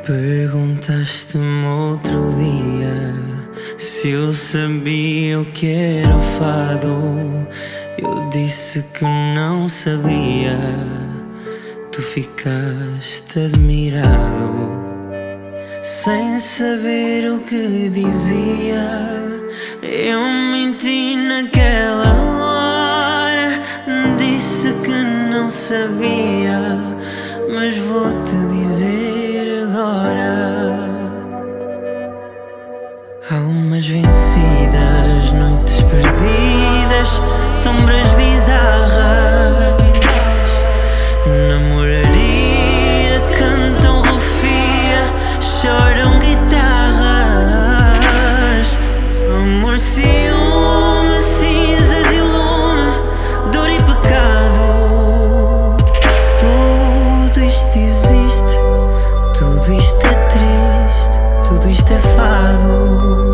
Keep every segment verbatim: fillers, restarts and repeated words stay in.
Perguntaste-me outro dia se eu sabia o que era o fado. Eu disse que não sabia. Tu ficaste admirado, sem saber o que dizia. Eu menti naquela hora, disse que não sabia, mas vou-te dizer agora. Almas vencidas, noites perdidas, sombras bizarras, namoraria, cantam rufia, choram guitarras, amor, ciúme, cinzas e lume, dor e pecado. Tudo isto existe, tudo isto é triste, tudo isto é fado.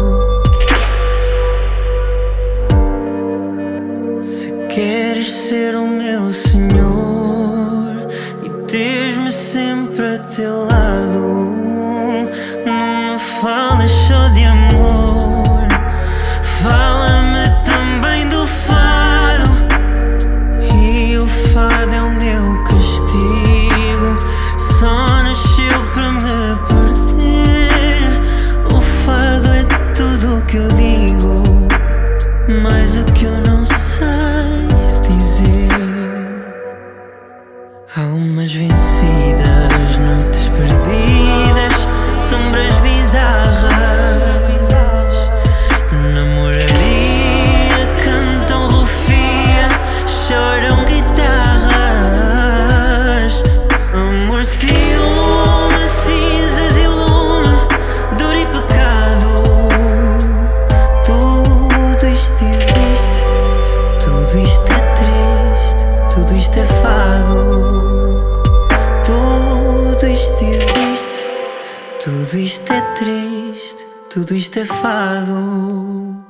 Se queres ser o meu Senhor e teres-me sempre a teu lado, não me fales só de amor, fala-me também do fado. E o fado é o meu castigo, só nasceu para me perder. O fado é tudo o que eu digo, mais o que eu não sei dizer. Almas vencidas, noites perdidas, sombras bizarras, namoraria, cantam rufia, choram guitarras, amor, ciúme, cinzas e lume, dor e pecado. Tudo isto existe, tudo isto é triste, tudo isto é fado. Tudo isto existe, tudo isto é triste, tudo isto é fado.